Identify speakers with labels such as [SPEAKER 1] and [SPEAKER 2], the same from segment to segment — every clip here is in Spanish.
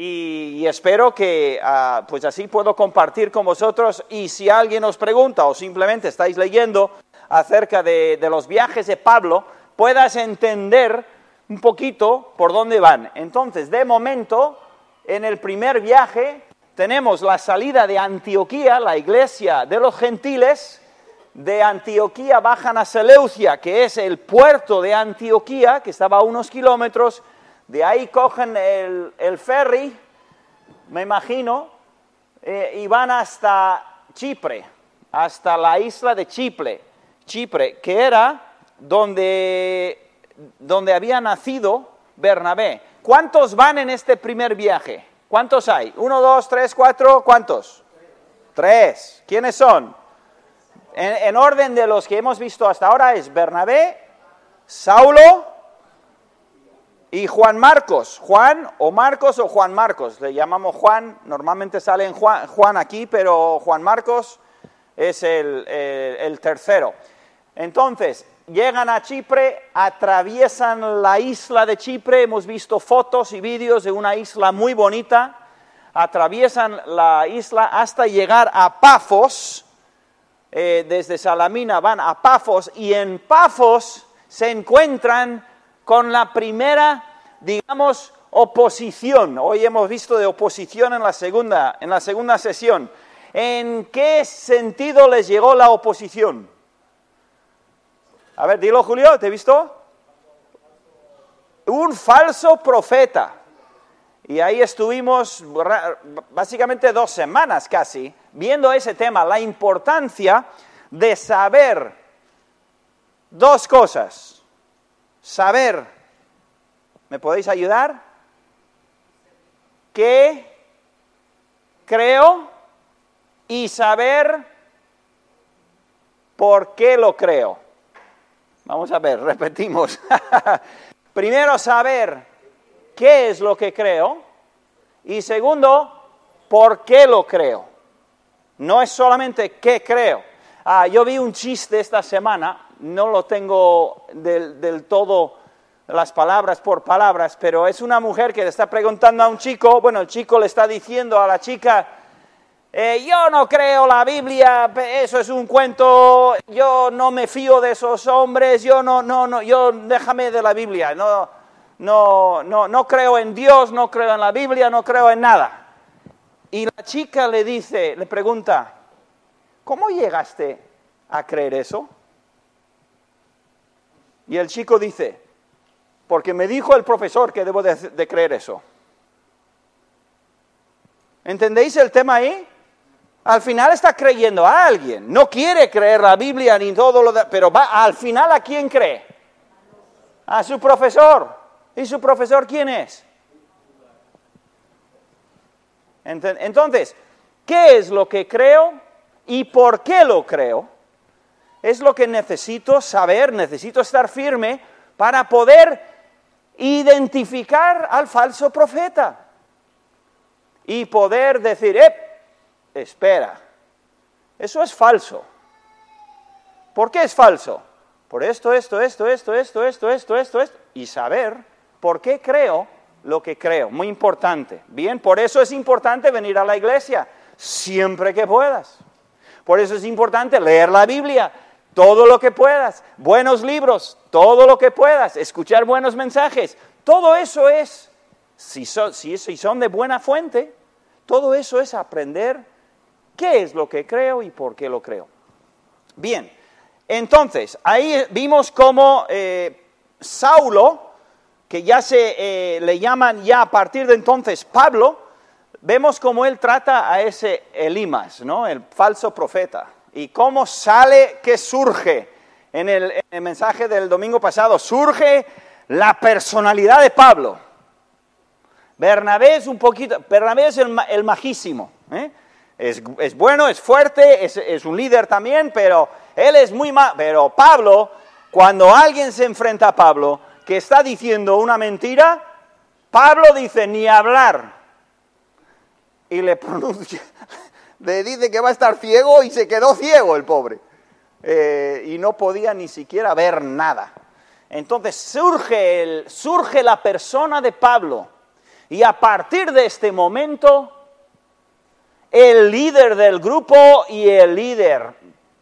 [SPEAKER 1] y espero que pues así puedo compartir con vosotros, y si alguien os pregunta o simplemente estáis leyendo acerca de los viajes de Pablo, puedas entender un poquito por dónde van. Entonces, de momento, en el primer viaje tenemos la salida de Antioquía, la iglesia de los gentiles. De Antioquía bajan a Seleucia, que es el puerto de Antioquía, que estaba a unos kilómetros. De ahí cogen el ferry, me imagino, y van hasta Chipre, hasta la isla de Chipre, que era donde había nacido Bernabé. ¿Cuántos van en este primer viaje? ¿Cuántos hay? 1, 2, 3, 4, ¿cuántos? 3. ¿Quiénes son? En orden de los que hemos visto hasta ahora es Bernabé, Saulo y Juan Marcos. Juan o Marcos o Juan Marcos. Le llamamos Juan, normalmente sale en Juan aquí, pero Juan Marcos es el tercero. Entonces, llegan a Chipre, atraviesan la isla de Chipre, hemos visto fotos y vídeos de una isla muy bonita, atraviesan la isla hasta llegar a Pafos, desde Salamina van a Pafos, y en Pafos se encuentran con la primera, digamos, oposición. Hoy hemos visto de oposición en la segunda sesión. ¿En qué sentido les llegó la oposición? A ver, dilo, Julio, ¿te he visto? Un falso profeta. Y ahí estuvimos básicamente 2 semanas casi viendo ese tema, la importancia de saber 2 cosas. Saber, ¿me podéis ayudar? ¿Qué creo? Y saber por qué lo creo. Vamos a ver, repetimos. Primero, saber qué es lo que creo. Y segundo, por qué lo creo. No es solamente qué creo. Yo vi un chiste esta semana, no lo tengo del todo las palabras por palabras, pero es una mujer que le está preguntando a un chico, bueno, el chico le está diciendo a la chica, yo no creo la Biblia, eso es un cuento, yo no me fío de esos hombres, yo déjame de la Biblia, no creo en Dios, no creo en la Biblia, no creo en nada. Y la chica le pregunta, ¿cómo llegaste a creer eso? Y el chico dice, porque me dijo el profesor que debo de creer eso. ¿Entendéis el tema ahí? Al final está creyendo a alguien. No quiere creer la Biblia ni todo lo demás, pero al final ¿a quién cree? A su profesor. ¿Y su profesor quién es? Entonces, ¿qué es lo que creo y por qué lo creo? Es lo que necesito saber, necesito estar firme para poder identificar al falso profeta y poder decir, espera, eso es falso. ¿Por qué es falso? Por esto, y saber por qué creo lo que creo, muy importante. Bien, por eso es importante venir a la iglesia siempre que puedas. Por eso es importante leer la Biblia todo lo que puedas, buenos libros, todo lo que puedas, escuchar buenos mensajes. Todo eso es, si son de buena fuente, todo eso es aprender qué es lo que creo y por qué lo creo. Bien, entonces, ahí vimos cómo Saulo, que ya le llaman ya a partir de entonces Pablo, vemos cómo él trata a ese Elimas, ¿no? El falso profeta. Y cómo que surge en el mensaje del domingo pasado, surge la personalidad de Pablo. Bernabé es el majísimo, ¿eh? Es bueno, es fuerte, es un líder también, pero él es muy malo. Pero Pablo, cuando alguien se enfrenta a Pablo, que está diciendo una mentira, Pablo dice, ni hablar. Y le dice que va a estar ciego y se quedó ciego el pobre. Y no podía ni siquiera ver nada. Entonces surge la persona de Pablo. Y a partir de este momento, el líder del grupo y el líder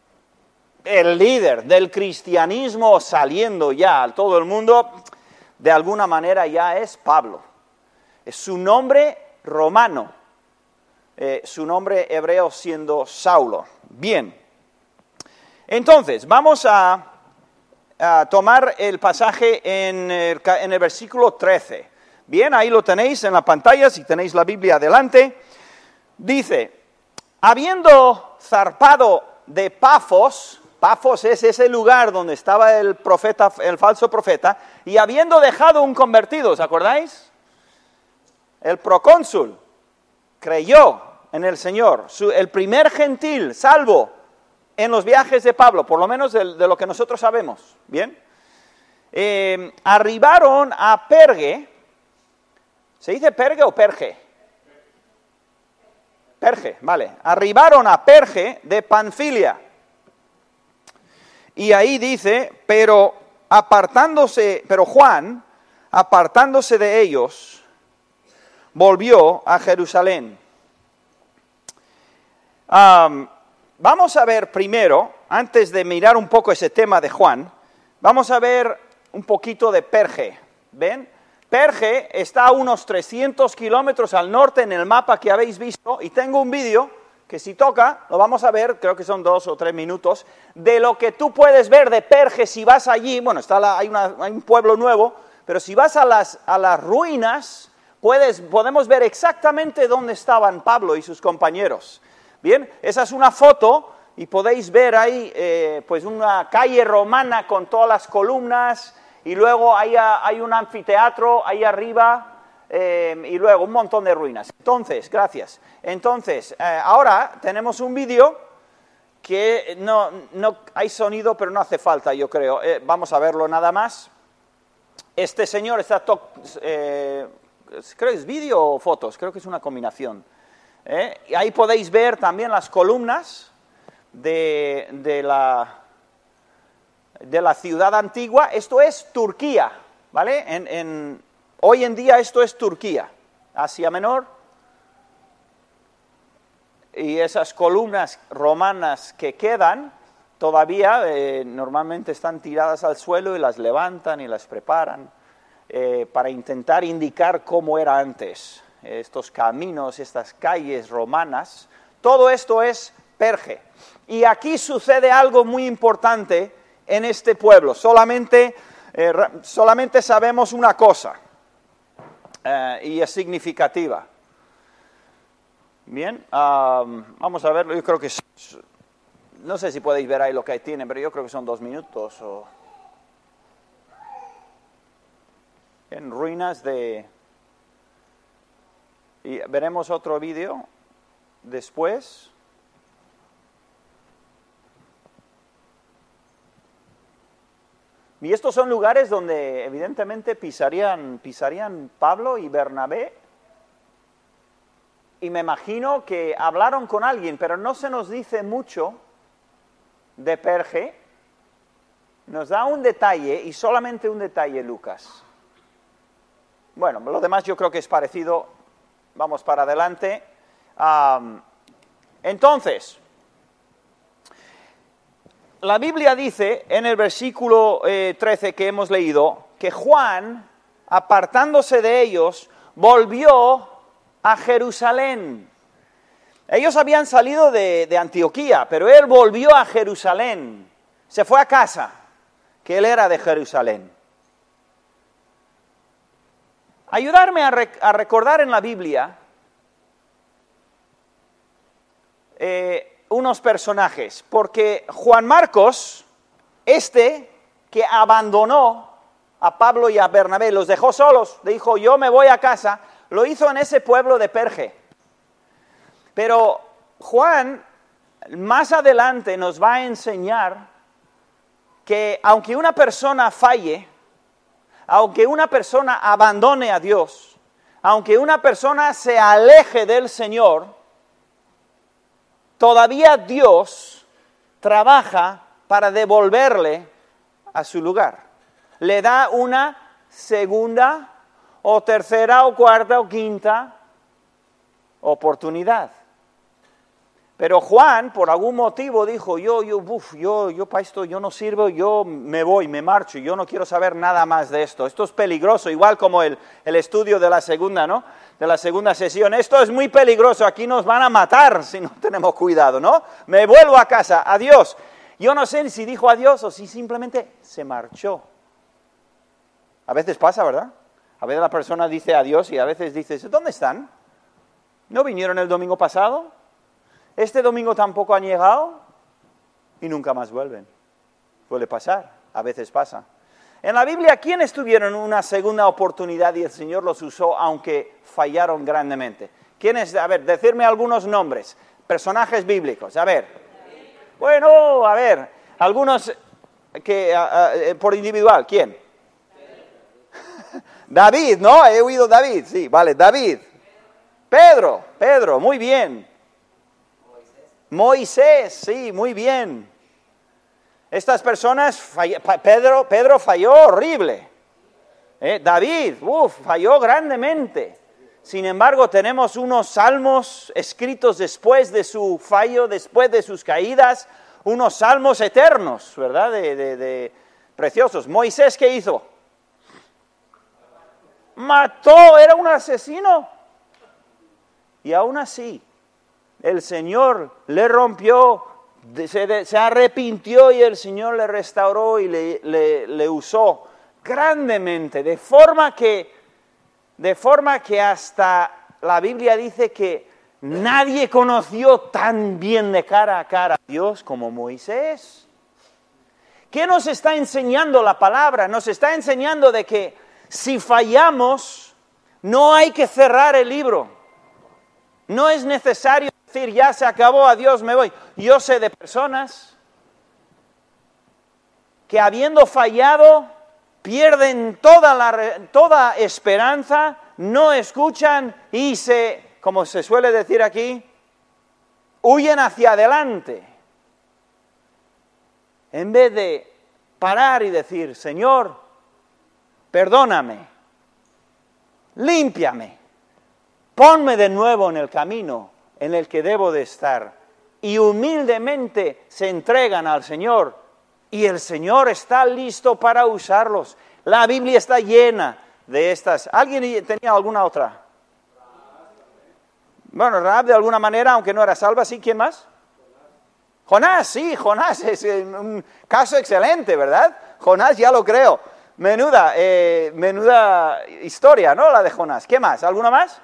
[SPEAKER 1] del cristianismo saliendo ya a todo el mundo, de alguna manera ya es Pablo. Es su nombre romano, su nombre hebreo siendo Saulo. Bien, entonces vamos a tomar el pasaje en el versículo 13. Bien, ahí lo tenéis en la pantalla, si tenéis la Biblia adelante. Dice, habiendo zarpado de Pafos es ese lugar donde estaba el falso profeta, y habiendo dejado un convertido, ¿os acordáis? El procónsul creyó en el Señor, el primer gentil salvo en los viajes de Pablo, por lo menos de lo que nosotros sabemos, ¿bien? Arribaron a Perge. ¿Se dice Perge o Perge? Perge, vale. Arribaron a Perge de Panfilia. Y ahí dice, pero Juan, apartándose de ellos, volvió a Jerusalén. Vamos a ver primero, antes de mirar un poco ese tema de Juan, vamos a ver un poquito de Perge. ¿Ven? Perge está a unos 300 kilómetros al norte en el mapa que habéis visto, y tengo un vídeo que si toca, lo vamos a ver, creo que son 2 o 3 minutos, de lo que tú puedes ver de Perge si vas allí. Bueno, hay un pueblo nuevo, pero si vas a las ruinas, podemos ver exactamente dónde estaban Pablo y sus compañeros. Bien, esa es una foto, y podéis ver ahí pues una calle romana con todas las columnas, y luego hay un anfiteatro ahí arriba, y luego un montón de ruinas. Entonces, gracias. Entonces, ahora tenemos un vídeo que no hay sonido, pero no hace falta, yo creo. Vamos a verlo nada más. Este señor está, creo que es vídeo o fotos, creo que es una combinación. Y ahí podéis ver también las columnas de la ciudad antigua. Esto es Turquía, ¿vale? Hoy en día esto es Turquía, Asia Menor. Y esas columnas romanas que quedan todavía normalmente están tiradas al suelo, y las levantan y las preparan para intentar indicar cómo era antes. Estos caminos, estas calles romanas, todo esto es Perge. Y aquí sucede algo muy importante en este pueblo. Solamente sabemos una cosa, y es significativa. Bien, vamos a verlo. Yo creo que no sé si podéis ver ahí lo que tiene, pero yo creo que son 2 minutos. En ruinas y veremos otro vídeo después. Y estos son lugares donde evidentemente pisarían Pablo y Bernabé. Y me imagino que hablaron con alguien, pero no se nos dice mucho de Perge. Nos da un detalle, y solamente un detalle, Lucas. Bueno, lo demás yo creo que es parecido. Vamos para adelante. Entonces, la Biblia dice en el versículo 13 que hemos leído, que Juan, apartándose de ellos, volvió a Jerusalén. Ellos habían salido de Antioquía, pero él volvió a Jerusalén. Se fue a casa, que él era de Jerusalén. Ayudarme a recordar en la Biblia unos personajes, porque Juan Marcos, que abandonó a Pablo y a Bernabé, los dejó solos, dijo, yo me voy a casa, lo hizo en ese pueblo de Perge. Pero Juan, más adelante, nos va a enseñar que aunque una persona falle, aunque una persona abandone a Dios, aunque una persona se aleje del Señor, todavía Dios trabaja para devolverle a su lugar. Le da una segunda o tercera o cuarta o quinta oportunidad. Pero Juan, por algún motivo, dijo, yo para esto yo no sirvo, yo me voy, me marcho, yo no quiero saber nada más de esto. Esto es peligroso, igual como el estudio de la segunda, ¿no? De la segunda sesión. Esto es muy peligroso, aquí nos van a matar si no tenemos cuidado, ¿no? Me vuelvo a casa, adiós. Yo no sé si dijo adiós o si simplemente se marchó. A veces pasa, ¿verdad? A veces la persona dice adiós y a veces dice, ¿dónde están? ¿No vinieron el domingo pasado? Este domingo tampoco han llegado y nunca más vuelven. Suele pasar, a veces pasa. En la Biblia, ¿quiénes tuvieron una segunda oportunidad y el Señor los usó aunque fallaron grandemente? ¿Quiénes? A ver, decirme algunos nombres, personajes bíblicos, a ver. Bueno, a ver, algunos que por individual, ¿quién? David, ¿no? He oído David, sí, vale, David. Pedro, muy bien. Moisés, sí, muy bien. Estas personas, Pedro falló horrible. David, falló grandemente. Sin embargo, tenemos unos salmos escritos después de su fallo, después de sus caídas, unos salmos eternos, ¿verdad? De preciosos. Moisés, ¿qué hizo? Mató, era un asesino. Y aún así, el Señor le rompió, se arrepintió y el Señor le restauró y le usó grandemente, de forma que hasta la Biblia dice que nadie conoció tan bien de cara a cara a Dios como Moisés. ¿Qué nos está enseñando la palabra? Nos está enseñando de que si fallamos, no hay que cerrar el libro. No es necesario decir, ya se acabó, adiós, me voy. Yo sé de personas que habiendo fallado, pierden toda esperanza, no escuchan y como se suele decir aquí, huyen hacia adelante. En vez de parar y decir, Señor, perdóname, límpiame, ponme de nuevo en el camino en el que debo de estar. Y humildemente se entregan al Señor y el Señor está listo para usarlos. La Biblia está llena de estas. ¿Alguien tenía alguna otra? Bueno, Rahab de alguna manera, aunque no era salva, ¿sí? ¿Quién más? Jonás, sí, Jonás es un caso excelente, ¿verdad? Jonás ya lo creo. Menuda historia, ¿no? La de Jonás. ¿Qué más? ¿Alguna más?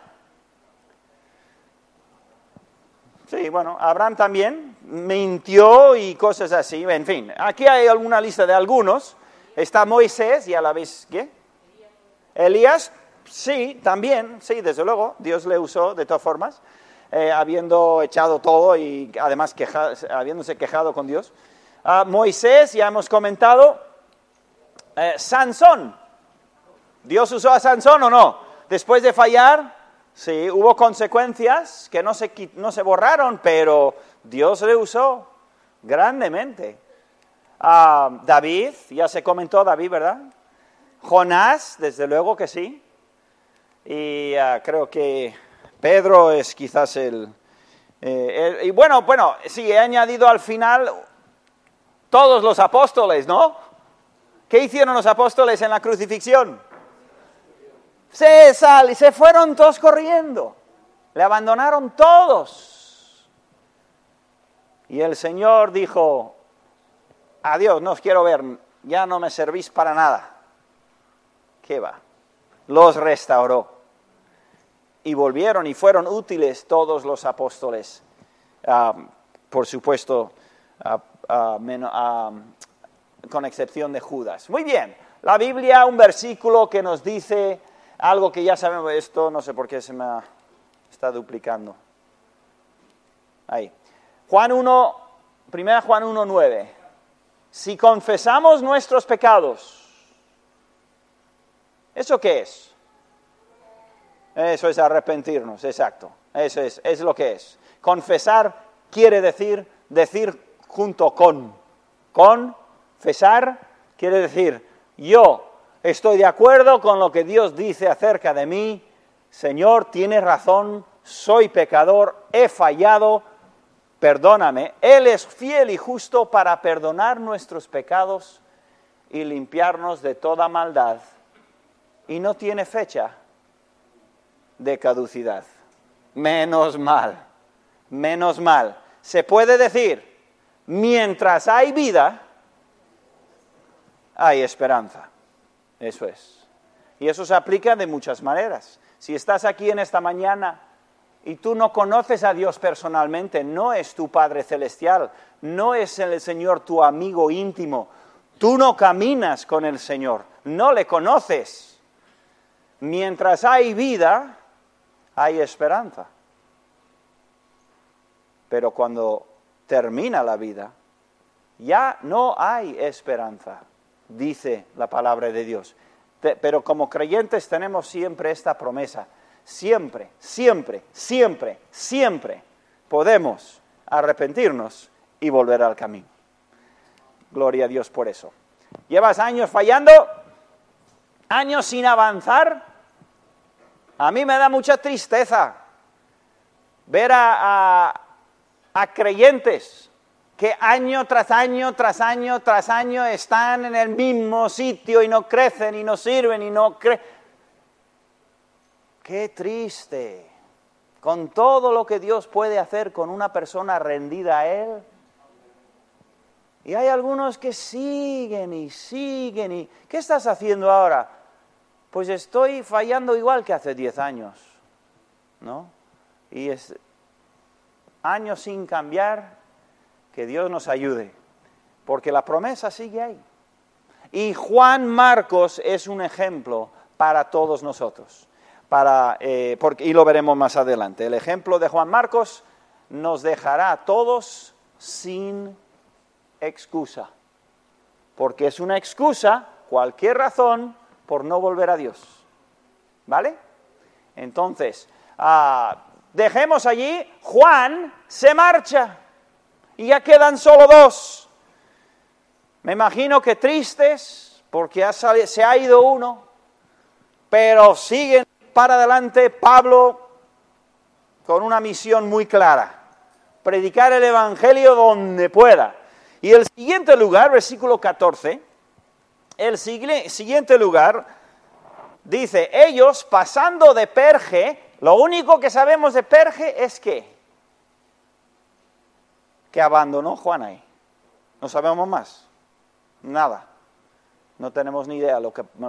[SPEAKER 1] Sí, bueno, Abraham también mintió y cosas así, en fin. Aquí hay alguna lista de algunos. Está Moisés, ya la veis, ¿qué? Elías, sí, también, sí, desde luego, Dios le usó de todas formas, habiendo echado todo y además habiéndose quejado con Dios. Moisés, ya hemos comentado. Sansón, ¿Dios usó a Sansón o no? Después de fallar, sí, hubo consecuencias que no se borraron, pero Dios le usó grandemente. David, ya se comentó David, ¿verdad? Jonás, desde luego que sí. Y creo que Pedro es quizás y bueno, sí, he añadido al final todos los apóstoles, ¿no? ¿Qué hicieron los apóstoles en la crucifixión? Se fueron todos corriendo, le abandonaron todos. Y el Señor dijo, adiós, no os quiero ver, ya no me servís para nada. ¿Qué va? Los restauró. Y volvieron y fueron útiles todos los apóstoles, por supuesto, con excepción de Judas. Muy bien, la Biblia, un versículo que nos dice algo que ya sabemos. Esto no sé por qué se me está duplicando. Ahí. Juan 1, 1 Juan 1:9. Si confesamos nuestros pecados, ¿eso qué es? Eso es arrepentirnos, exacto. Eso es lo que es. Confesar quiere decir junto con. Confesar quiere decir yo estoy de acuerdo con lo que Dios dice acerca de mí. Señor, tienes razón, soy pecador, he fallado, perdóname. Él es fiel y justo para perdonar nuestros pecados y limpiarnos de toda maldad. Y no tiene fecha de caducidad. Menos mal, menos mal. Se puede decir, mientras hay vida, hay esperanza. Eso es. Y eso se aplica de muchas maneras. Si estás aquí en esta mañana y tú no conoces a Dios personalmente, no es tu Padre Celestial, no es el Señor tu amigo íntimo, tú no caminas con el Señor, no le conoces. Mientras hay vida, hay esperanza. Pero cuando termina la vida, ya no hay esperanza, dice la palabra de Dios. Pero como creyentes tenemos siempre esta promesa. Siempre, siempre, siempre, siempre podemos arrepentirnos y volver al camino. Gloria a Dios por eso. ¿Llevas años fallando? ¿Años sin avanzar? A mí me da mucha tristeza ver a creyentes que año tras año, tras año, tras año están en el mismo sitio y no crecen y no sirven y no ¡Qué triste! Con todo lo que Dios puede hacer con una persona rendida a Él. Y hay algunos que siguen y siguen y... ¿Qué estás haciendo ahora? Pues estoy fallando igual que hace 10 años, ¿no? Y es años sin cambiar. Que Dios nos ayude, porque la promesa sigue ahí. Y Juan Marcos es un ejemplo para todos nosotros, y lo veremos más adelante. El ejemplo de Juan Marcos nos dejará a todos sin excusa, porque es una excusa, cualquier razón, por no volver a Dios. ¿Vale? Entonces, dejemos allí, Juan se marcha. Y ya quedan solo 2. Me imagino que tristes, porque se ha ido uno, pero siguen para adelante Pablo con una misión muy clara: predicar el Evangelio donde pueda. Y el siguiente lugar, versículo 14, el siguiente lugar dice, ellos pasando de Perge, lo único que sabemos de Perge es que abandonó Juan ahí. No sabemos más. Nada. No tenemos ni idea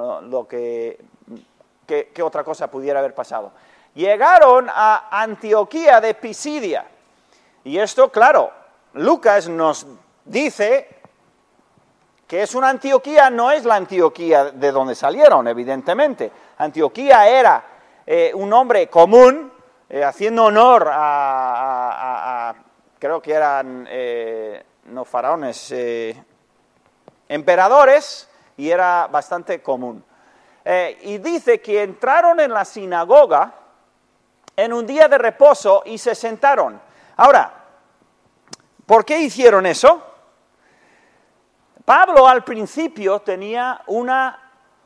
[SPEAKER 1] qué otra cosa pudiera haber pasado. Llegaron a Antioquía de Pisidia. Y esto, claro, Lucas nos dice que es una Antioquía, no es la Antioquía de donde salieron, evidentemente. Antioquía era un nombre común, haciendo honor a creo que eran, no faraones, emperadores, y era bastante común. Y dice que entraron en la sinagoga en un día de reposo y se sentaron. Ahora, ¿por qué hicieron eso? Pablo al principio tenía una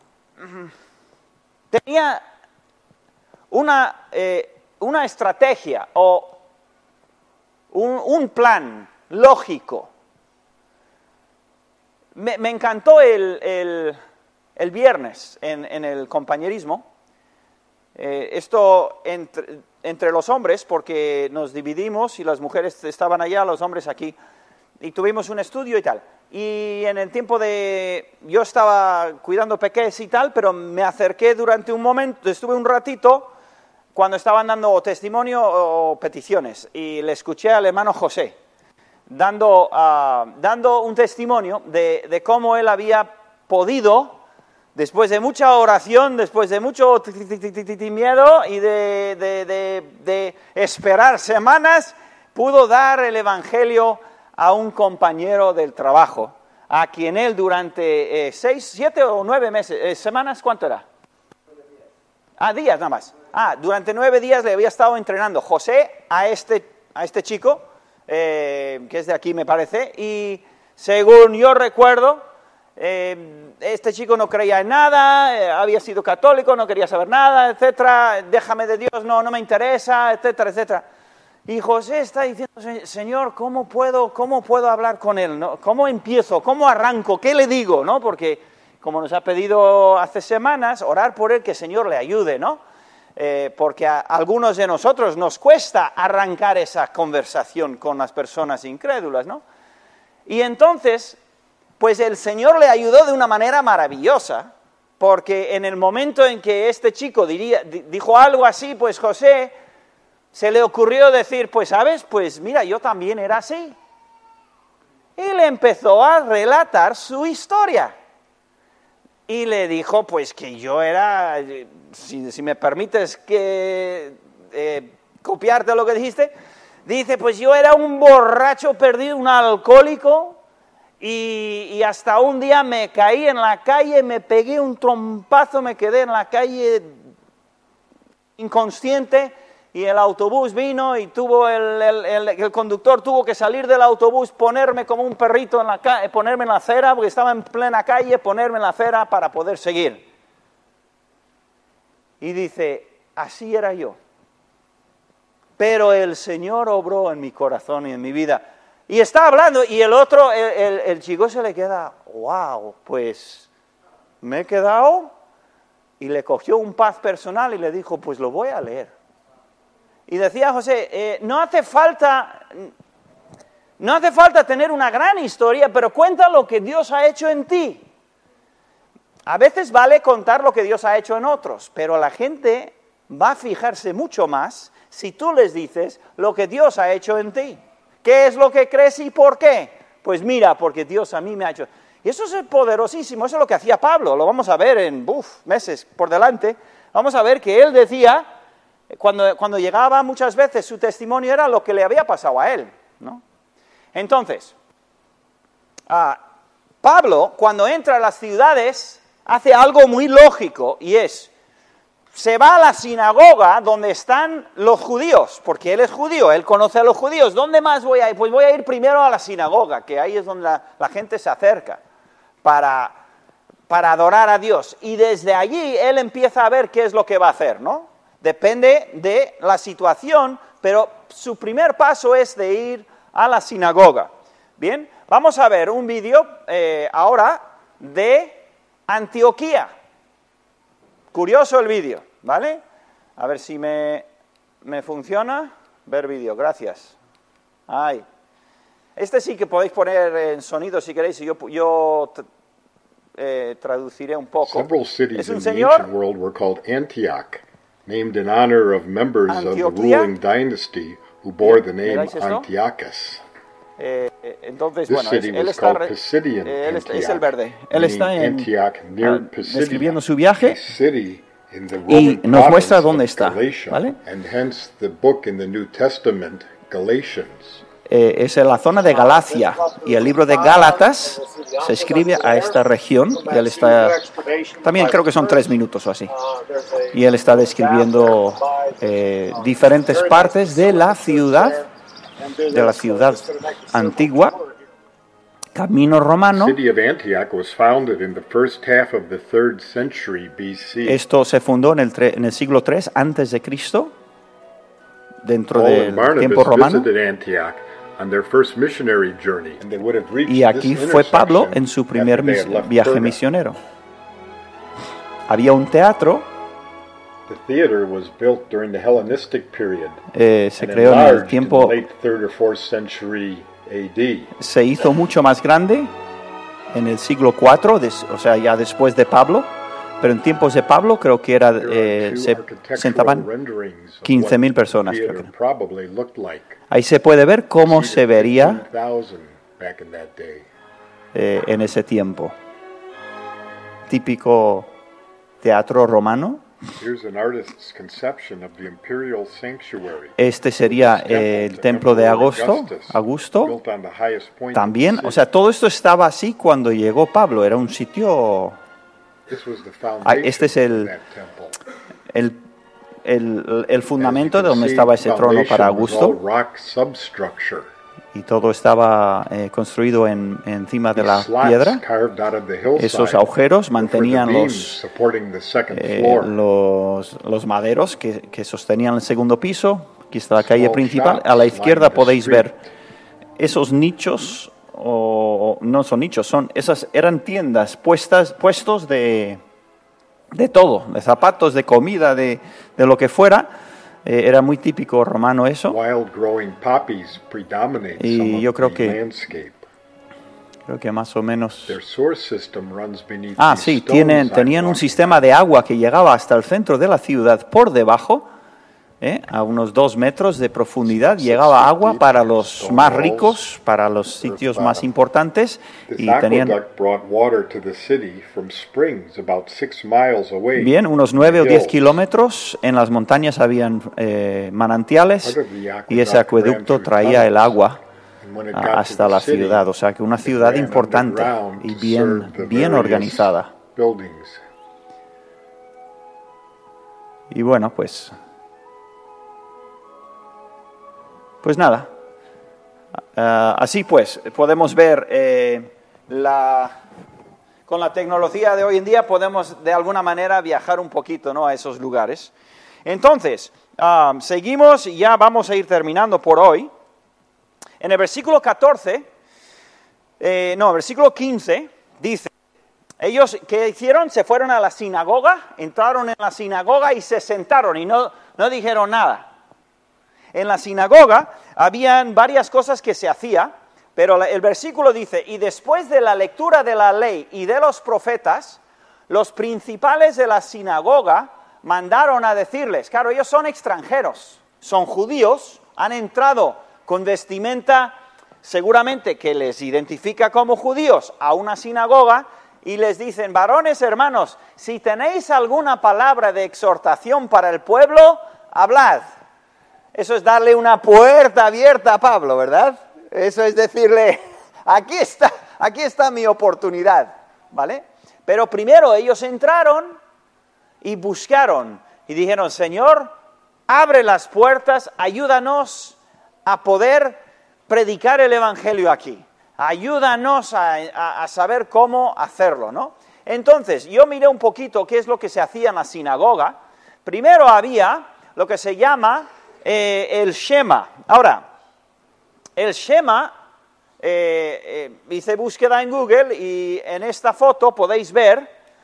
[SPEAKER 1] estrategia o un plan lógico. Me encantó el viernes en el compañerismo, esto entre los hombres, porque nos dividimos y las mujeres estaban allá, los hombres aquí, y tuvimos un estudio y tal. Y en el tiempo yo estaba cuidando peques y tal, pero me acerqué durante un momento, estuve un ratito, cuando estaban dando testimonio o peticiones, y le escuché al hermano José, dando un testimonio de cómo él había podido, después de mucha oración, después de mucho miedo y de esperar semanas, pudo dar el Evangelio a un compañero del trabajo, a quien él durante 6, 7 o 9 meses, semanas, ¿cuánto era? 9 días. Días nada más. Durante 9 días le había estado entrenando José a este chico, que es de aquí me parece, y según yo recuerdo, este chico no creía en nada, había sido católico, no quería saber nada, etcétera, déjame de Dios, no me interesa, etcétera, etcétera. Y José está diciendo, Señor, ¿cómo puedo hablar con él? ¿No? ¿Cómo empiezo? ¿Cómo arranco? ¿Qué le digo? ¿No? Porque, como nos ha pedido hace semanas, orar por él, que el Señor le ayude, ¿no? Porque a algunos de nosotros nos cuesta arrancar esa conversación con las personas incrédulas, ¿no? Y entonces, pues el Señor le ayudó de una manera maravillosa, porque en el momento en que este chico dijo algo así, pues José se le ocurrió decir, pues sabes, pues mira, yo también era así. Y le empezó a relatar su historia. Y le dijo, pues que yo era, si me permites que copiarte lo que dijiste, dice, pues yo era un borracho perdido, un alcohólico, y hasta un día me caí en la calle, me pegué un trompazo, me quedé en la calle inconsciente, y el autobús vino y el conductor tuvo que salir del autobús, ponerme como un perrito ponerme en la acera, porque estaba en plena calle, ponerme en la acera para poder seguir. Y dice, así era yo. Pero el Señor obró en mi corazón y en mi vida. Y está hablando, y el otro, el chico se le queda, wow, pues me he quedado, y le cogió un paz personal y le dijo, pues lo voy a leer. Y decía José, no hace falta tener una gran historia, pero cuenta lo que Dios ha hecho en ti. A veces vale contar lo que Dios ha hecho en otros, pero la gente va a fijarse mucho más si tú les dices lo que Dios ha hecho en ti. ¿Qué es lo que crees y por qué? Pues mira, porque Dios a mí me ha hecho. Y eso es poderosísimo, eso es lo que hacía Pablo, lo vamos a ver en meses por delante. Vamos a ver que él decía, cuando llegaba muchas veces su testimonio era lo que le había pasado a él, ¿no? Entonces, Pablo, cuando entra a las ciudades, hace algo muy lógico, y se va a la sinagoga donde están los judíos, porque él es judío, él conoce a los judíos. ¿Dónde más voy a ir? Pues voy a ir primero a la sinagoga, que ahí es donde la gente se acerca para adorar a Dios. Y desde allí él empieza a ver qué es lo que va a hacer, ¿no? Depende de la situación, pero su primer paso es de ir a la sinagoga. Bien, vamos a ver un vídeo ahora de Antioquía. Curioso el vídeo, ¿vale? A ver si me funciona. Ver vídeo, gracias. Ay. Este sí que podéis poner en sonido si queréis, y yo traduciré un poco.
[SPEAKER 2] Several cities in the ancient world were called Antioch, named in honor of members of the ruling dynasty who bore the name Antiochus.
[SPEAKER 1] Entonces,
[SPEAKER 2] This
[SPEAKER 1] bueno,
[SPEAKER 2] city
[SPEAKER 1] él
[SPEAKER 2] was
[SPEAKER 1] está,
[SPEAKER 2] called Pisidian Antioch,
[SPEAKER 1] es el verde. Él está
[SPEAKER 2] Antioch near
[SPEAKER 1] describiendo
[SPEAKER 2] Pisidia,
[SPEAKER 1] su viaje
[SPEAKER 2] a city in the
[SPEAKER 1] y
[SPEAKER 2] Roman
[SPEAKER 1] nos muestra
[SPEAKER 2] province
[SPEAKER 1] dónde
[SPEAKER 2] of
[SPEAKER 1] está,
[SPEAKER 2] Galatia,
[SPEAKER 1] ¿vale?
[SPEAKER 2] and hence the book in the New Testament, Galatians.
[SPEAKER 1] Es en la zona de Galacia, y el libro de Gálatas se escribe a esta región, y él está, también creo que son 3 minutos o así, y él está describiendo diferentes partes de la ciudad antigua, camino romano.
[SPEAKER 2] The city of Antioch was founded in the first half of the 3rd century BC.
[SPEAKER 1] Esto se fundó en el siglo III antes de Cristo, dentro del tiempo romano. Y aquí fue Pablo en su primer viaje misionero. Había un teatro. Se creó en el tiempo. Se hizo mucho más grande en el siglo IV, o sea, ya después de Pablo. Pero en tiempos de Pablo creo que se sentaban 15.000 personas. Creo que. Ahí se puede ver cómo se vería en ese tiempo. Típico teatro romano. Este sería el templo de Augusto. También, o sea, todo esto estaba así cuando llegó Pablo. Era un sitio. Este es el fundamento de donde estaba ese trono para Augusto. y todo estaba construido encima de la piedra. Esos agujeros mantenían los maderos que sostenían el segundo piso. Aquí está la calle principal. A la izquierda podéis ver esos nichos, o no son nichos, eran tiendas puestos de todo, de zapatos, de comida, de lo que fuera. Era muy típico romano eso. Y yo creo que más o menos... sí, tenían un sistema de agua que llegaba hasta el centro de la ciudad por debajo, a unos 2 metros de profundidad. Llegaba agua para los más ricos, para los sitios más importantes, y tenían bien unos 9 o 10 kilómetros. En las montañas habían manantiales, y ese acueducto traía el agua hasta la ciudad. O sea que una ciudad importante y bien organizada. Y bueno, pues nada, así pues, podemos ver con la tecnología de hoy en día podemos de alguna manera viajar un poquito, ¿no?, a esos lugares. Entonces, seguimos y ya vamos a ir terminando por hoy. En el versículo 15 dice, ellos, ¿qué hicieron? Se fueron a la sinagoga, entraron en la sinagoga y se sentaron y no dijeron nada. En la sinagoga habían varias cosas que se hacía, pero el versículo dice, y después de la lectura de la ley y de los profetas, los principales de la sinagoga mandaron a decirles, claro, ellos son extranjeros, son judíos, han entrado con vestimenta seguramente que les identifica como judíos a una sinagoga, y les dicen, varones hermanos, si tenéis alguna palabra de exhortación para el pueblo, hablad. Eso es darle una puerta abierta a Pablo, ¿verdad? Eso es decirle, aquí está mi oportunidad, ¿vale? Pero primero ellos entraron y buscaron y dijeron, Señor, abre las puertas, ayúdanos a poder predicar el evangelio aquí. Ayúdanos a saber cómo hacerlo, ¿no? Entonces, yo miré un poquito qué es lo que se hacía en la sinagoga. Primero había lo que se llama el Shema. Ahora, el Shema, hice búsqueda en Google y en esta foto podéis ver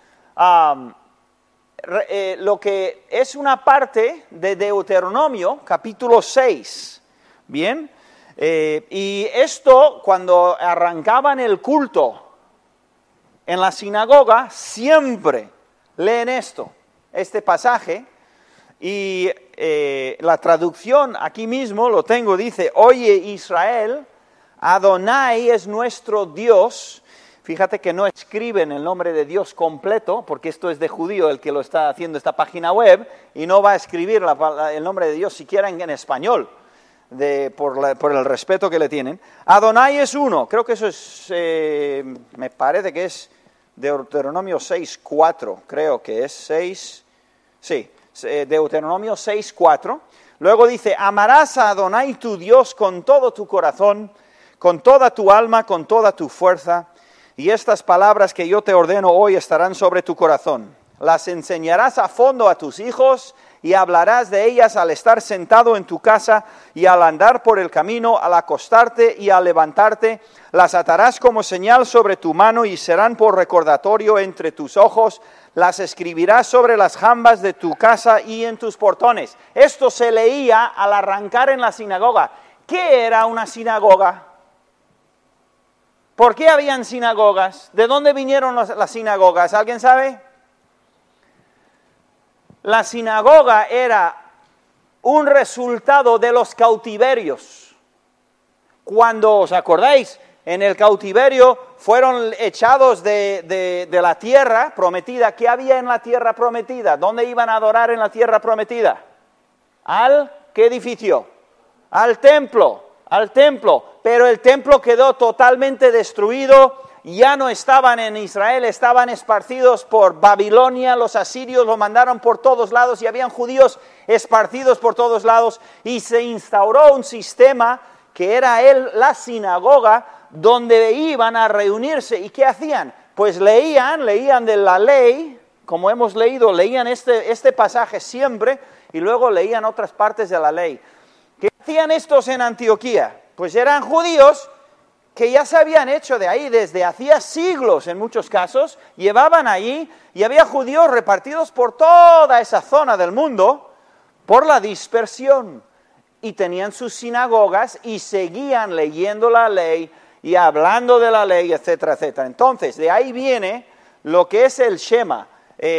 [SPEAKER 1] lo que es una parte de Deuteronomio, capítulo 6. Bien, y esto cuando arrancaban el culto en la sinagoga, siempre leen este pasaje. Y la traducción aquí mismo lo tengo, dice, oye Israel, Adonai es nuestro Dios. Fíjate que no escriben el nombre de Dios completo, porque esto es de judío el que lo está haciendo esta página web, y no va a escribir el nombre de Dios siquiera en español, por el respeto que le tienen. Adonai es uno, creo que eso es, me parece que es Deuteronomio 6:4, creo que es 6, sí. Deuteronomio 6:4. Luego dice, amarás a Adonai tu Dios con todo tu corazón, con toda tu alma, con toda tu fuerza, y estas palabras que yo te ordeno hoy estarán sobre tu corazón. Las enseñarás a fondo a tus hijos y hablarás de ellas al estar sentado en tu casa y al andar por el camino, al acostarte y al levantarte. Las atarás como señal sobre tu mano y serán por recordatorio entre tus ojos. Las escribirás sobre las jambas de tu casa y en tus portones. Esto se leía al arrancar en la sinagoga. ¿Qué era una sinagoga? ¿Por qué habían sinagogas? ¿De dónde vinieron las sinagogas? ¿Alguien sabe? La sinagoga era un resultado de los cautiverios. Cuando, ¿os acordáis? En el cautiverio fueron echados de la tierra prometida. ¿Qué había en la tierra prometida? ¿Dónde iban a adorar en la tierra prometida? ¿Qué edificio? Al templo. Pero el templo quedó totalmente destruido. Ya no estaban en Israel, estaban esparcidos por Babilonia. Los asirios lo mandaron por todos lados y habían judíos esparcidos por todos lados. Y se instauró un sistema que era la sinagoga donde iban a reunirse. ¿Y qué hacían? Pues leían de la ley, como hemos leído, leían este pasaje siempre, y luego leían otras partes de la ley. ¿Qué hacían estos en Antioquía? Pues eran judíos que ya se habían hecho de ahí desde hacía siglos, en muchos casos, llevaban allí, y había judíos repartidos por toda esa zona del mundo, por la dispersión, y tenían sus sinagogas, y seguían leyendo la ley, y hablando de la ley, etcétera, etcétera. Entonces, de ahí viene lo que es el Shema.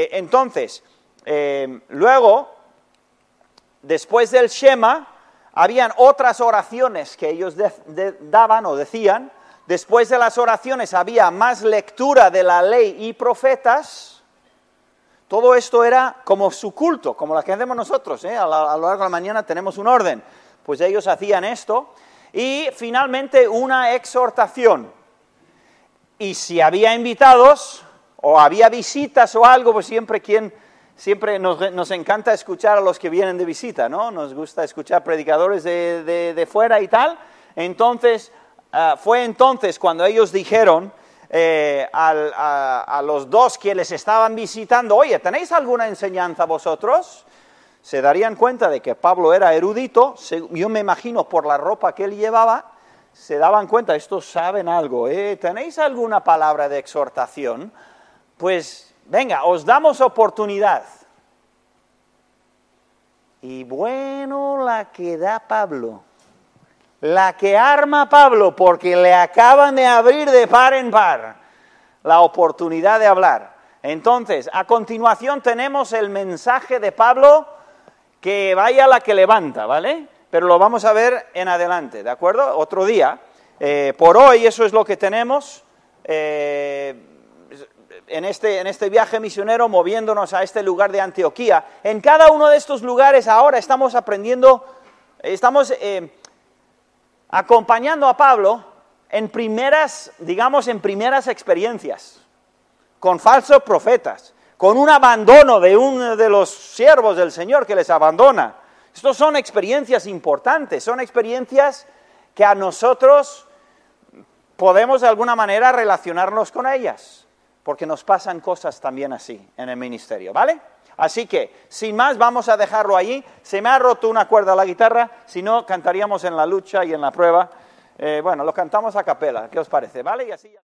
[SPEAKER 1] Luego, después del Shema, habían otras oraciones que ellos daban o decían. Después de las oraciones había más lectura de la ley y profetas. Todo esto era como su culto, como la que hacemos nosotros, ¿eh? A lo largo de la mañana tenemos un orden. Pues ellos hacían esto. Y finalmente una exhortación. Y si había invitados o había visitas o algo, pues siempre nos encanta escuchar a los que vienen de visita, ¿no? Nos gusta escuchar predicadores de fuera y tal. Entonces, fue entonces cuando ellos dijeron a los dos que les estaban visitando, oye, ¿tenéis alguna enseñanza vosotros? Se darían cuenta de que Pablo era erudito, yo me imagino por la ropa que él llevaba, se daban cuenta, estos saben algo, ¿tenéis alguna palabra de exhortación? Pues venga, os damos oportunidad. Y bueno, la que da Pablo, la que arma Pablo, porque le acaban de abrir de par en par la oportunidad de hablar. Entonces, a continuación tenemos el mensaje de Pablo, que vaya la que levanta, ¿vale? Pero lo vamos a ver en adelante, ¿de acuerdo? Otro día. Por hoy eso es lo que tenemos en este viaje misionero, moviéndonos a este lugar de Antioquía. En cada uno de estos lugares ahora estamos aprendiendo, estamos acompañando a Pablo en primeras experiencias, con falsos profetas, con un abandono de uno de los siervos del Señor que les abandona. Estas son experiencias importantes, son experiencias que a nosotros podemos de alguna manera relacionarnos con ellas, porque nos pasan cosas también así en el ministerio, ¿vale? Así que, sin más, vamos a dejarlo allí. Se me ha roto una cuerda a la guitarra, si no, cantaríamos en la lucha y en la prueba. Bueno, lo cantamos a capela, ¿qué os parece? ¿Vale? Y así ya...